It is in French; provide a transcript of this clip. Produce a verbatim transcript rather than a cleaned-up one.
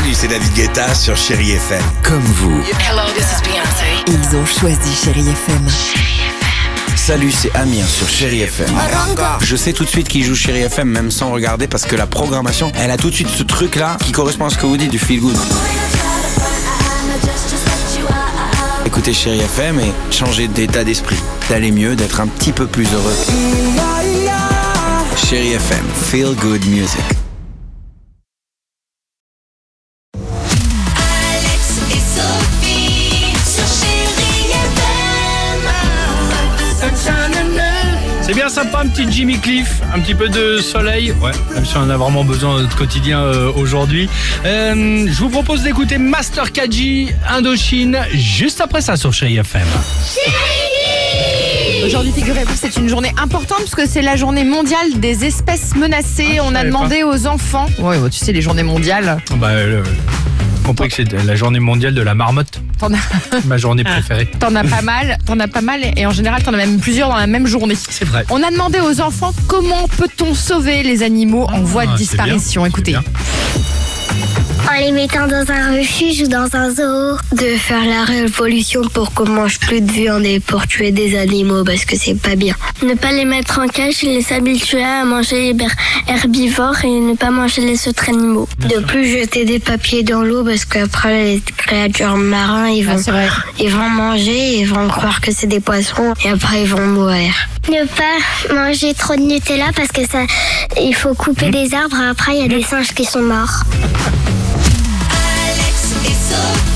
Salut, c'est David Guetta sur Chérie F M. Comme vous. Hello, this is Beyoncé. Ils ont choisi Chérie F M. Salut, c'est Amir sur Chérie F M. Je sais tout de suite qui joue Chérie F M, même sans regarder, parce que la programmation, elle a tout de suite ce truc-là qui correspond à ce que vous dites du feel good. Écoutez Chérie F M et changez d'état d'esprit, d'aller mieux, d'être un petit peu plus heureux. Chérie F M, feel good music. Alex et Sophie sur Chérie F M. C'est bien sympa, un petit Jimmy Cliff, un petit peu de soleil. Ouais, même si on en a vraiment besoin dans notre quotidien euh, aujourd'hui. Euh, je vous propose d'écouter Master K G, Indochine, juste après ça sur Chérie F M. Aujourd'hui, figurez-vous, c'est une journée importante parce que c'est la journée mondiale des espèces menacées. Ah, On a demandé pas. aux enfants. Ouais, bah, tu sais, les journées mondiales. Bah, euh, compris que c'est la journée mondiale de la marmotte. T'en as... Ma journée préférée. T'en as pas mal, t'en as pas mal et en général t'en as même plusieurs dans la même journée. C'est vrai. On a demandé aux enfants comment peut-on sauver les animaux en voie de Ah, disparition. bien, Écoutez. En les mettant dans un refuge ou dans un zoo. De faire la révolution pour qu'on mange plus de viande et pour tuer des animaux parce que c'est pas bien. Ne pas les mettre en cage et les habituer à manger les herbivores et ne pas manger les autres animaux. De plus jeter des papiers dans l'eau parce qu'après les créatures marins ils vont, Ah, ils vont manger, ils vont croire que c'est des poissons et après ils vont mourir. Ne pas manger trop de Nutella parce que ça, il faut couper des arbres, après il y a des singes qui sont morts. Alex et Sophie.